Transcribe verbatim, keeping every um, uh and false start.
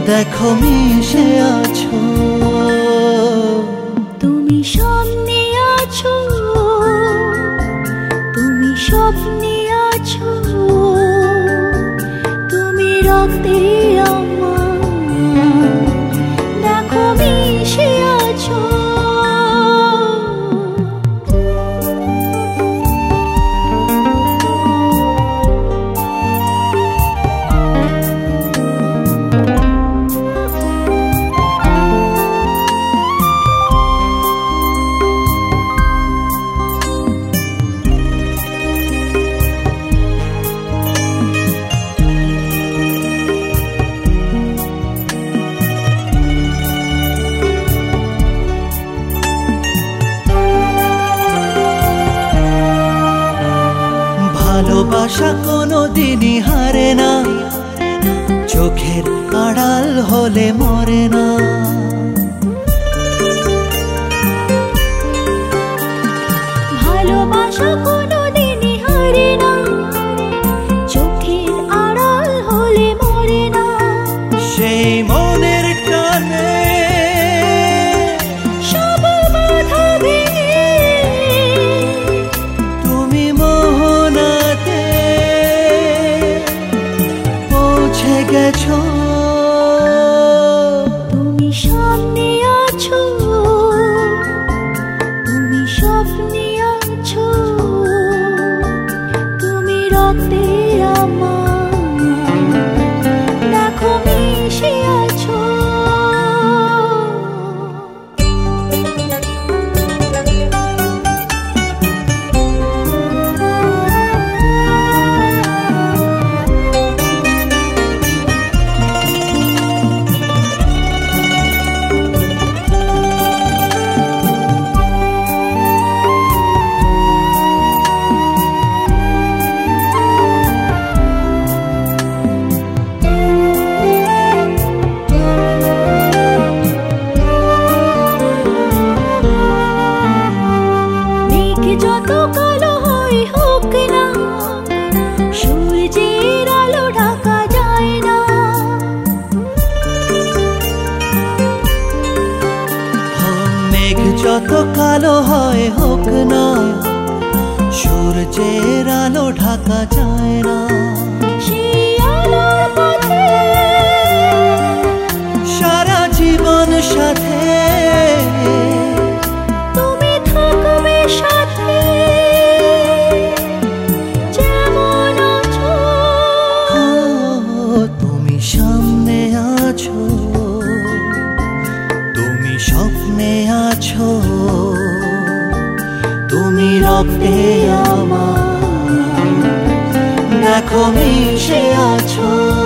দেখো মিশে আছো। তুমি স্বপ্নে আছো, তুমি স্বপ্নে আছো, তুমি রক্তে আমার, দেখো মিশে আছো। ভালোবাসা কোনো দিনই হারে না, চোখের আড়াল হলে মরে না। ভালোবাসা কোনো দিনই হারে না, চোখের আড়াল হলে মরে না। সেই মনের টানে সব বাধা ভেঙে তুমি মোহনাতে পৌঁছে গেছো। তুমি সামনে আছো, তুমি স্বপ্নে আছো, তুমি রক্তে আমার, দেখো মিশে আছো। যত কালো হয় হোক না, সূর্যের আলো ঢাকা যায় না। মেঘ যত কালো হয় হোক না, সূর্যের আলো ঢাকা যায় না। সেই আলোর পথে সারা জীবন সাথে তুমি থাকবে সাথে, যেমন আছো। তুমি সামনে আছো, তুমি স্বপ্নে আছো, তুমি রক্তে আমার, দেখো মিশে আছো।